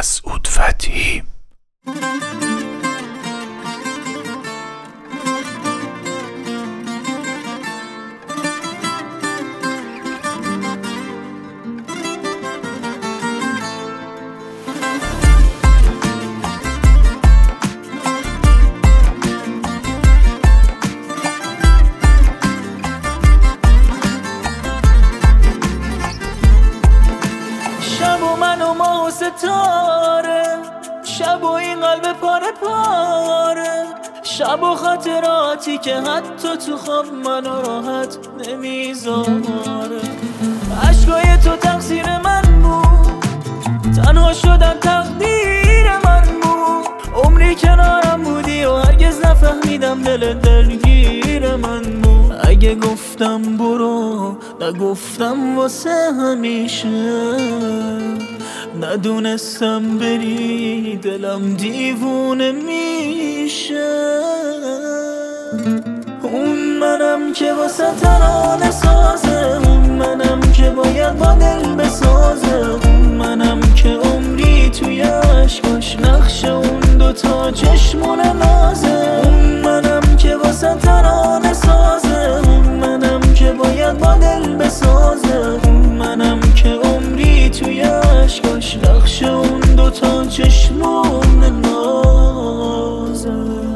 مسعود فتحی. شب و من و ماه و ستاره، شب و این قلب پاره پاره، شب و خاطراتی که حتی تو خواب منو راحت نمیذاره. عشقای تو تقصیر من بود، تنها شدن تقدیر من بود. عمری کنارم بودی و هرگز نفهمیدم دل دلگیر من بود. اگه گفتم برو نگفتم واسه همیشه، ندونستم بری دلم دیوونه میشه. اون منم که واسه ترانه سازه، اون منم که باید با دل بسازه، اون منم که عمری توی عشقاش نقش اون دوتا چشمونه نازه. اون منم که واسه ترانه سازه، اون منم که باید با دل بسازه، اون منم که عمری توی عشقاش نقش اون دوتا چشمونه نازه.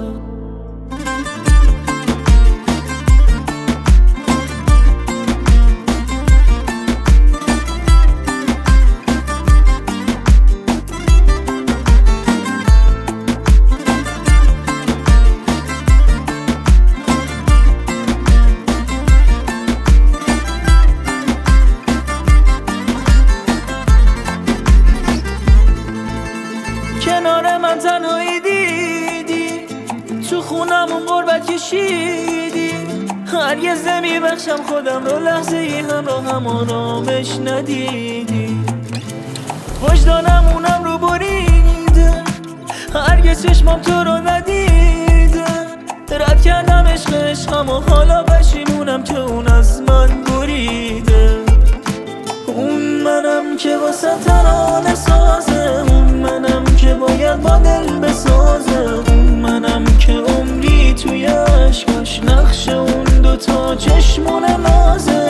کنار من تنهایی دیدی، تو خونمون غربت کشیدی. هرگز نمیبخشم خودم رو لحظه ای همراهم آرامش ندیدی. وجدانم اونم رو بریده، هرگز چشمام تو رو ندیده. رد کردم عشقم و حالا پشیمونم که اون از من بریده. اون منم که واسه ترانه سازه، اون منم که باید با دل بسازه، اون منم که عمری توی عشقاش نقش اون دوتا چشمونه نازه.